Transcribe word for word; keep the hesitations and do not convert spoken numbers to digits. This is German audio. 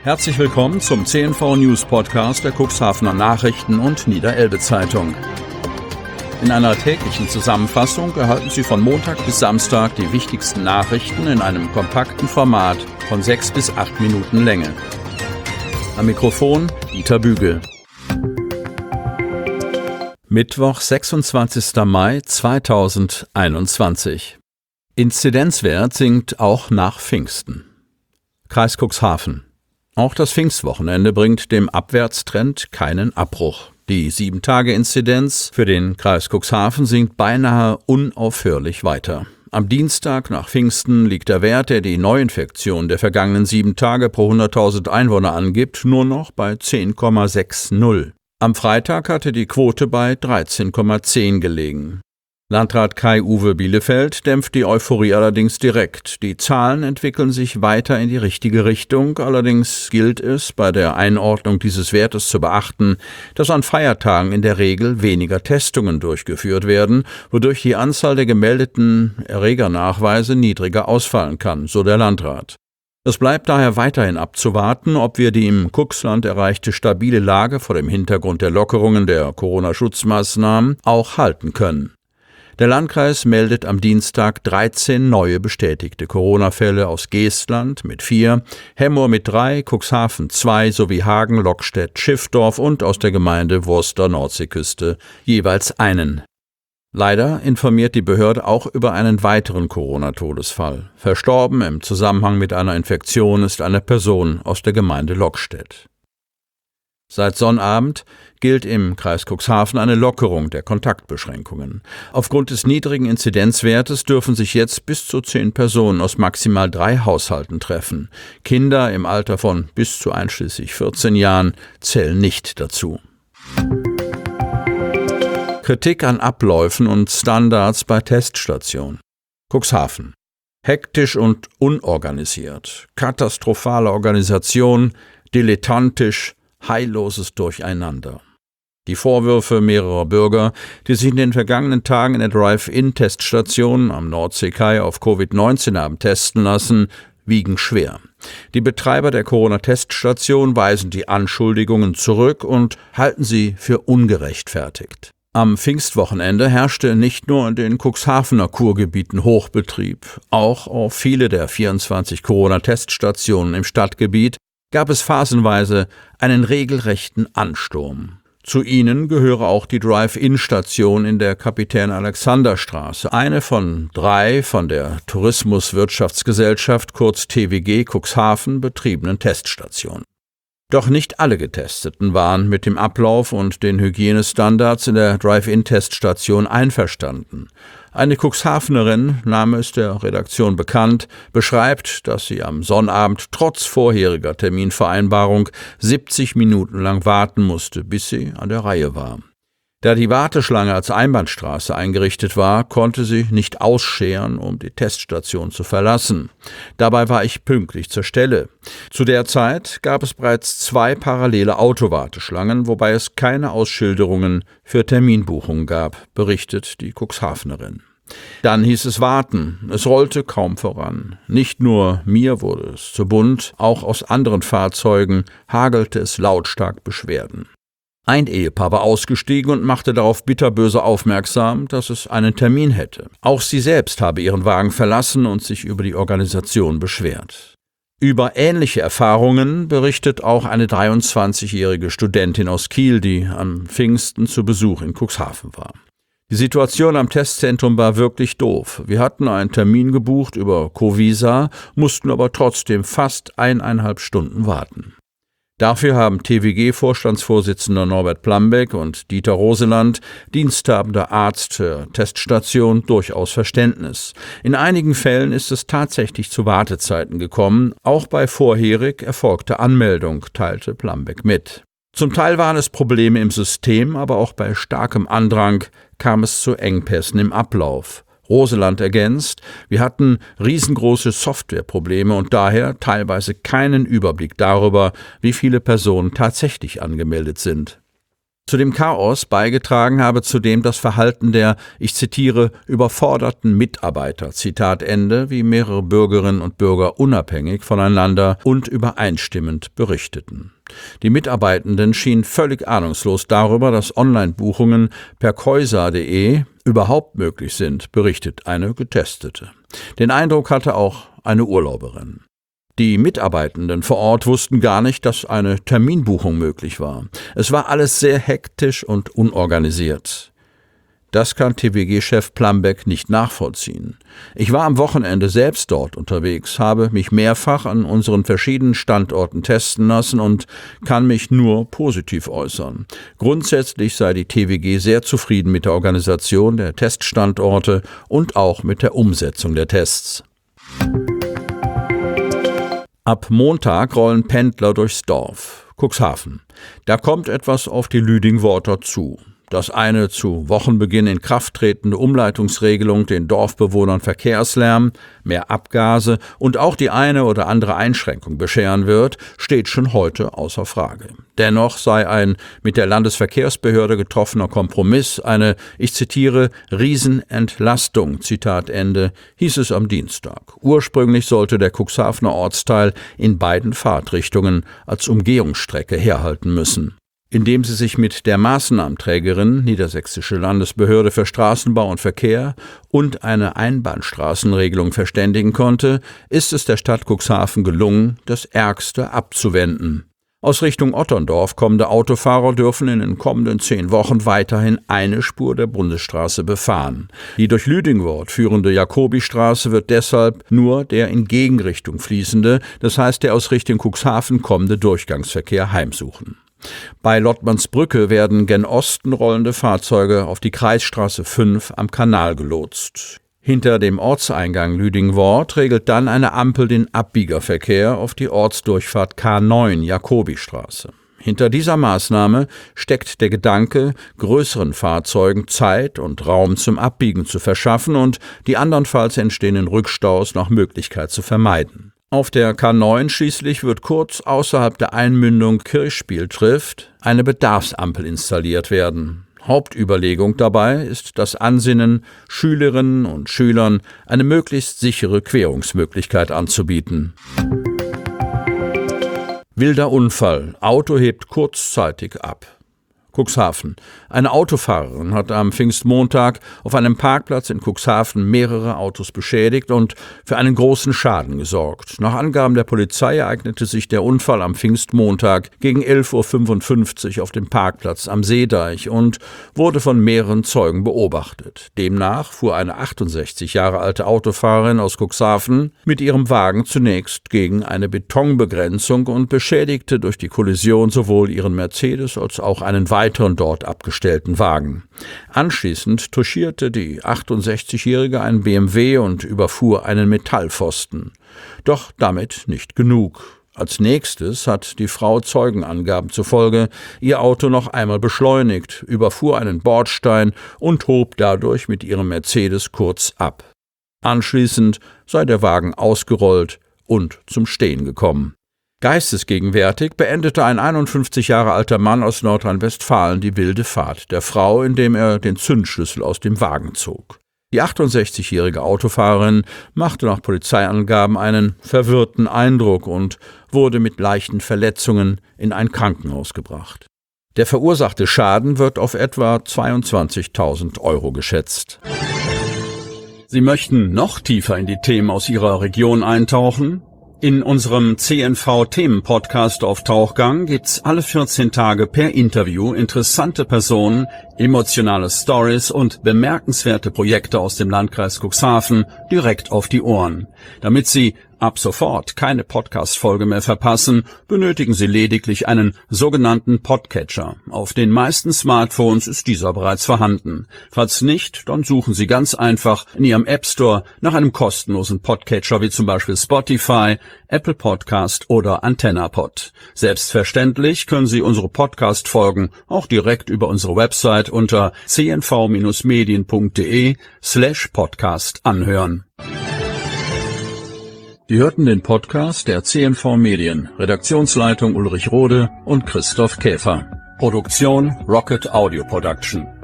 Herzlich willkommen zum C N V News Podcast der Cuxhavener Nachrichten und Niederelbe Zeitung. In einer täglichen Zusammenfassung erhalten Sie von Montag bis Samstag die wichtigsten Nachrichten in einem kompakten Format von sechs bis acht Minuten Länge. Am Mikrofon Dieter Bügel. Mittwoch, sechsundzwanzigster Mai zweitausendeinundzwanzig. Inzidenzwert sinkt auch nach Pfingsten. Kreis Cuxhaven. Auch das Pfingstwochenende bringt dem Abwärtstrend keinen Abbruch. Die sieben Tage Inzidenz für den Kreis Cuxhaven sinkt beinahe unaufhörlich weiter. Am Dienstag nach Pfingsten liegt der Wert, der die Neuinfektion der vergangenen sieben Tage pro hunderttausend Einwohner angibt, nur noch bei zehn Komma sechzig. Am Freitag hatte die Quote bei dreizehn Komma zehn gelegen. Landrat Kai-Uwe Bielefeld dämpft die Euphorie allerdings direkt. Die Zahlen entwickeln sich weiter in die richtige Richtung. Allerdings gilt es, bei der Einordnung dieses Wertes zu beachten, dass an Feiertagen in der Regel weniger Testungen durchgeführt werden, wodurch die Anzahl der gemeldeten Erregernachweise niedriger ausfallen kann, so der Landrat. Es bleibt daher weiterhin abzuwarten, ob wir die im Cuxland erreichte stabile Lage vor dem Hintergrund der Lockerungen der Corona-Schutzmaßnahmen auch halten können. Der Landkreis meldet am Dienstag dreizehn neue bestätigte Corona-Fälle aus Geestland mit vier, Hemmoor mit drei, Cuxhaven zwei sowie Hagen, Lockstedt, Schiffdorf und aus der Gemeinde Worster Nordseeküste jeweils einen. Leider informiert die Behörde auch über einen weiteren Corona-Todesfall. Verstorben im Zusammenhang mit einer Infektion ist eine Person aus der Gemeinde Lockstedt. Seit Sonnabend gilt im Kreis Cuxhaven eine Lockerung der Kontaktbeschränkungen. Aufgrund des niedrigen Inzidenzwertes dürfen sich jetzt bis zu zehn Personen aus maximal drei Haushalten treffen. Kinder im Alter von bis zu einschließlich vierzehn Jahren zählen nicht dazu. Kritik an Abläufen und Standards bei Teststationen. Cuxhaven. Hektisch und unorganisiert. Katastrophale Organisation, dilettantisch, heilloses Durcheinander. Die Vorwürfe mehrerer Bürger, die sich in den vergangenen Tagen in der Drive-In-Teststation am Nordseekai auf Covid neunzehn haben testen lassen, wiegen schwer. Die Betreiber der Corona-Teststation weisen die Anschuldigungen zurück und halten sie für ungerechtfertigt. Am Pfingstwochenende herrschte nicht nur in den Cuxhavener Kurgebieten Hochbetrieb, auch auf viele der vierundzwanzig Corona-Teststationen im Stadtgebiet gab es phasenweise einen regelrechten Ansturm. Zu ihnen gehöre auch die Drive-In-Station in der Kapitän-Alexander-Straße, eine von drei von der Tourismuswirtschaftsgesellschaft kurz T W G Cuxhaven betriebenen Teststationen. Doch nicht alle Getesteten waren mit dem Ablauf und den Hygienestandards in der Drive-In-Teststation einverstanden. Eine Cuxhavenerin, Name ist der Redaktion bekannt, beschreibt, dass sie am Sonnabend trotz vorheriger Terminvereinbarung siebzig Minuten lang warten musste, bis sie an der Reihe war. Da die Warteschlange als Einbahnstraße eingerichtet war, konnte sie nicht ausscheren, um die Teststation zu verlassen. Dabei war ich pünktlich zur Stelle. Zu der Zeit gab es bereits zwei parallele Autowarteschlangen, wobei es keine Ausschilderungen für Terminbuchungen gab, berichtet die Cuxhavenerin. Dann hieß es warten. Es rollte kaum voran. Nicht nur mir wurde es zu bunt, auch aus anderen Fahrzeugen hagelte es lautstark Beschwerden. Ein Ehepaar war ausgestiegen und machte darauf bitterböse aufmerksam, dass es einen Termin hätte. Auch sie selbst habe ihren Wagen verlassen und sich über die Organisation beschwert. Über ähnliche Erfahrungen berichtet auch eine dreiundzwanzigjährige Studentin aus Kiel, die am Pfingsten zu Besuch in Cuxhaven war. Die Situation am Testzentrum war wirklich doof. Wir hatten einen Termin gebucht über Covisa, mussten aber trotzdem fast eineinhalb Stunden warten. Dafür haben T W G-Vorstandsvorsitzender Norbert Plambeck und Dieter Roseland, diensthabender Arzt der Teststation, durchaus Verständnis. In einigen Fällen ist es tatsächlich zu Wartezeiten gekommen, auch bei vorherig erfolgter Anmeldung, teilte Plambeck mit. Zum Teil waren es Probleme im System, aber auch bei starkem Andrang kam es zu Engpässen im Ablauf. Roseland ergänzt, wir hatten riesengroße Softwareprobleme und daher teilweise keinen Überblick darüber, wie viele Personen tatsächlich angemeldet sind. Zu dem Chaos beigetragen habe zudem das Verhalten der, ich zitiere, überforderten Mitarbeiter, Zitat Ende, wie mehrere Bürgerinnen und Bürger unabhängig voneinander und übereinstimmend berichteten. Die Mitarbeitenden schienen völlig ahnungslos darüber, dass Online-Buchungen per Käuser punkt de überhaupt möglich sind, berichtet eine Getestete. Den Eindruck hatte auch eine Urlauberin. Die Mitarbeitenden vor Ort wussten gar nicht, dass eine Terminbuchung möglich war. Es war alles sehr hektisch und unorganisiert. Das kann T W G-Chef Plambeck nicht nachvollziehen. Ich war am Wochenende selbst dort unterwegs, habe mich mehrfach an unseren verschiedenen Standorten testen lassen und kann mich nur positiv äußern. Grundsätzlich sei die T W G sehr zufrieden mit der Organisation der Teststandorte und auch mit der Umsetzung der Tests. Ab Montag rollen Pendler durchs Dorf. Cuxhaven. Da kommt etwas auf die Lüdingworter zu. dass eine zu Wochenbeginn in Kraft tretende Umleitungsregelung den Dorfbewohnern Verkehrslärm, mehr Abgase und auch die eine oder andere Einschränkung bescheren wird, steht schon heute außer Frage. Dennoch sei ein mit der Landesverkehrsbehörde getroffener Kompromiss eine, ich zitiere, Riesenentlastung, Zitat Ende, hieß es am Dienstag. Ursprünglich sollte der Cuxhavener Ortsteil in beiden Fahrtrichtungen als Umgehungsstrecke herhalten müssen. Indem sie sich mit der Maßnahmenträgerin Niedersächsische Landesbehörde für Straßenbau und Verkehr und eine Einbahnstraßenregelung verständigen konnte, ist es der Stadt Cuxhaven gelungen, das Ärgste abzuwenden. Aus Richtung Otterndorf kommende Autofahrer dürfen in den kommenden zehn Wochen weiterhin eine Spur der Bundesstraße befahren. Die durch Lüdingwort führende Jakobistraße wird deshalb nur der in Gegenrichtung fließende, das heißt der aus Richtung Cuxhaven kommende Durchgangsverkehr heimsuchen. Bei Lottmannsbrücke werden gen Osten rollende Fahrzeuge auf die Kreisstraße fünf am Kanal gelotst. Hinter dem Ortseingang Lüdingwort regelt dann eine Ampel den Abbiegerverkehr auf die Ortsdurchfahrt K neun Jakobistraße. Hinter dieser Maßnahme steckt der Gedanke, größeren Fahrzeugen Zeit und Raum zum Abbiegen zu verschaffen und die andernfalls entstehenden Rückstaus nach Möglichkeit zu vermeiden. Auf der K neun schließlich wird kurz außerhalb der Einmündung Kirchspieltrift eine Bedarfsampel installiert werden. Hauptüberlegung dabei ist das Ansinnen, Schülerinnen und Schülern eine möglichst sichere Querungsmöglichkeit anzubieten. Wilder Unfall. Auto hebt kurzzeitig ab. Cuxhaven. Eine Autofahrerin hat am Pfingstmontag auf einem Parkplatz in Cuxhaven mehrere Autos beschädigt und für einen großen Schaden gesorgt. Nach Angaben der Polizei ereignete sich der Unfall am Pfingstmontag gegen elf Uhr fünfundfünfzig auf dem Parkplatz am Seedeich und wurde von mehreren Zeugen beobachtet. Demnach fuhr eine achtundsechzig Jahre alte Autofahrerin aus Cuxhaven mit ihrem Wagen zunächst gegen eine Betonbegrenzung und beschädigte durch die Kollision sowohl ihren Mercedes als auch einen weiteren dort abgestellten Wagen. Anschließend touchierte die achtundsechzigjährige einen B M W und überfuhr einen Metallpfosten. Doch damit nicht genug. Als nächstes hat die Frau Zeugenangaben zufolge ihr Auto noch einmal beschleunigt, überfuhr einen Bordstein und hob dadurch mit ihrem Mercedes kurz ab. Anschließend sei der Wagen ausgerollt und zum Stehen gekommen. Geistesgegenwärtig beendete ein einundfünfzig Jahre alter Mann aus Nordrhein-Westfalen die wilde Fahrt der Frau, indem er den Zündschlüssel aus dem Wagen zog. Die achtundsechzigjährige Autofahrerin machte nach Polizeiangaben einen verwirrten Eindruck und wurde mit leichten Verletzungen in ein Krankenhaus gebracht. Der verursachte Schaden wird auf etwa zweiundzwanzigtausend Euro geschätzt. Sie möchten noch tiefer in die Themen aus Ihrer Region eintauchen? In unserem C N V-Themen-Podcast auf Tauchgang gibt's alle vierzehn Tage per Interview interessante Personen, emotionale Stories und bemerkenswerte Projekte aus dem Landkreis Cuxhaven direkt auf die Ohren. Damit Sie ab sofort keine Podcast-Folge mehr verpassen, benötigen Sie lediglich einen sogenannten Podcatcher. Auf den meisten Smartphones ist dieser bereits vorhanden. Falls nicht, dann suchen Sie ganz einfach in Ihrem App Store nach einem kostenlosen Podcatcher wie zum Beispiel Spotify, Apple Podcast oder AntennaPod. Selbstverständlich können Sie unsere Podcast-Folgen auch direkt über unsere Website unter c n v Bindestrich medien punkt de slash podcast anhören. Sie hörten den Podcast der C N V Medien, Redaktionsleitung Ulrich Rode und Christoph Käfer. Produktion Rocket Audio Production.